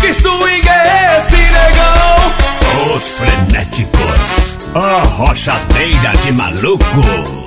Que swing é esse, negão? Os frenéticos, a rochadeira de maluco.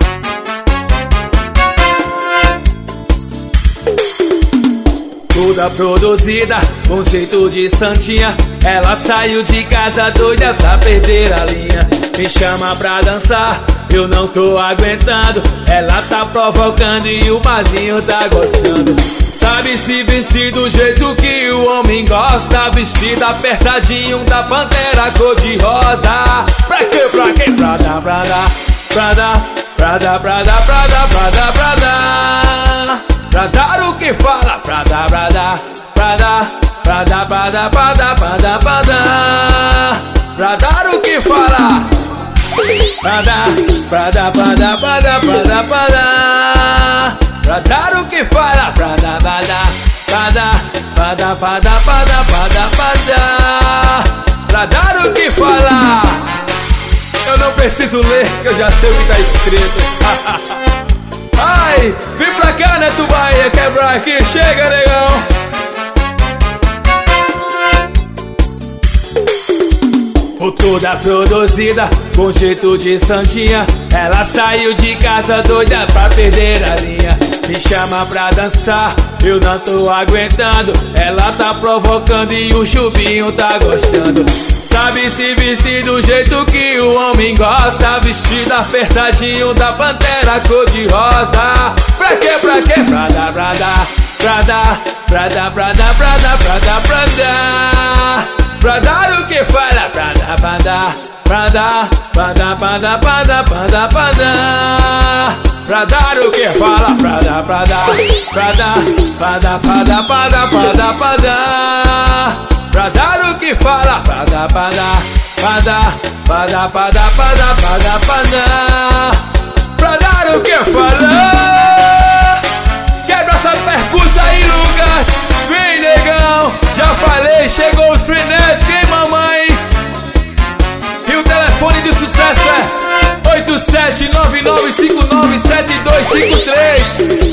Toda produzida, com jeito de santinha. Ela saiu de casa doida pra perder a linha. Me chama pra dançar, eu não tô aguentando. Ela tá provocando e o Mazinho tá gostando. Sabe se vestir do jeito que o homem gosta. Vestido apertadinho da Pantera cor-de-rosa. Pra quê, pra quê? Pra dar, pra dar, pra dar, pra dar, pra dar, pra dar, pra dar, pra dar. Pra dar o que fala, pra dar, pra dar, pra dar, pra dar, pra dar, pra dar, pra dar, pra dar. Pra dar o que fala, pra dar, pra dar, pra dar, pra dar, pra dar, pra dar. Pra dar o que fala, pra dar, pra dar, pra dar, pra dar, pra dar, pra dar, pra dar, pra dar. Pra dar o que fala. Eu não preciso ler, que eu já sei o que tá escrito. Ai, vem pra cá, né, Tubaia, quebrar aqui, chega, negão. Toda produzida, com jeito de santinha. Ela saiu de casa doida pra perder a linha. Me chama pra dançar, eu não tô aguentando. Ela tá provocando e o Chubinho tá gostando. Sabe se vestir do jeito que o homem gosta. Vestido apertadinho da Pantera cor-de-rosa. Pra quê, pra quê? Pra dar, pra dar, pra dar, pra dar, pra dar, pra dar, pra dar, pra dar. Pra dar o que fala, pra dar, pra dar, pra dar, pra dar, pra dar, pra dar, pra dar, pra dar. Pra dar o que fala, pra dar, pra dar, pra dar, pra dar, pra dar, pra dar, pra dar, pra dar. Pra dar o que fala, pra dar, pra dar, pra dar, pra dar, pra dar, pra dar, pra dar, pra dar. Pra dar o que fala. Quebra essa percussa aí, Lucas. Vem, negão. Já falei, chegou os frenéticos, hein, mamãe? E o telefone de sucesso é 8799597253.